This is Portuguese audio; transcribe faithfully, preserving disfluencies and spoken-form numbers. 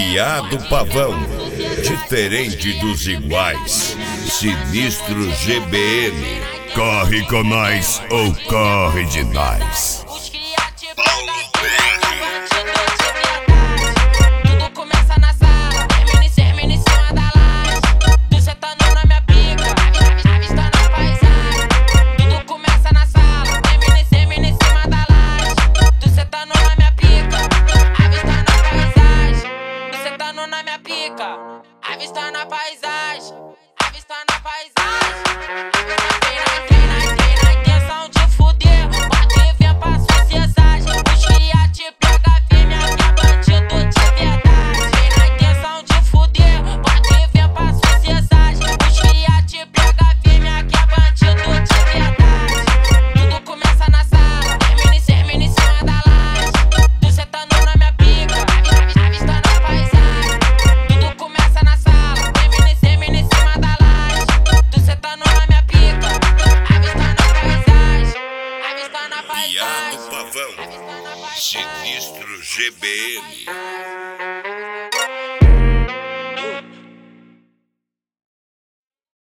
Viado Pavão, diferente dos iguais. Sinistro G B M, corre com nós ou corre de nós. Tudo começa na sala, termina em termina em cima da laje. Tu sentando na minha pica, avistando a paisagem. Tudo começa na sala, termina em termina em cima da laje. Tu sentando na minha pica, avistando a paisagem. Tu sentando na minha pica, avistando a paisagem. Avistando a paisagem. Tem na intenção de fuder, pode vir pra sociedade. Os cria te pega firme, aqui é bandido de verdade. Tem na intenção de fuder, pode vir pra sociedade. Os cria te pega firme, aqui é bandido de verdade. Tudo começa na sala, termina em termina em cima da laje. Tu sentando na minha pica, avistando a paisagem. Tudo começa na sala, termina em termina em cima da laje. Tu sentando na minha pica, avistando a paisagem. Avistando a paisagem. Viado Pavão, Sinistro G B M.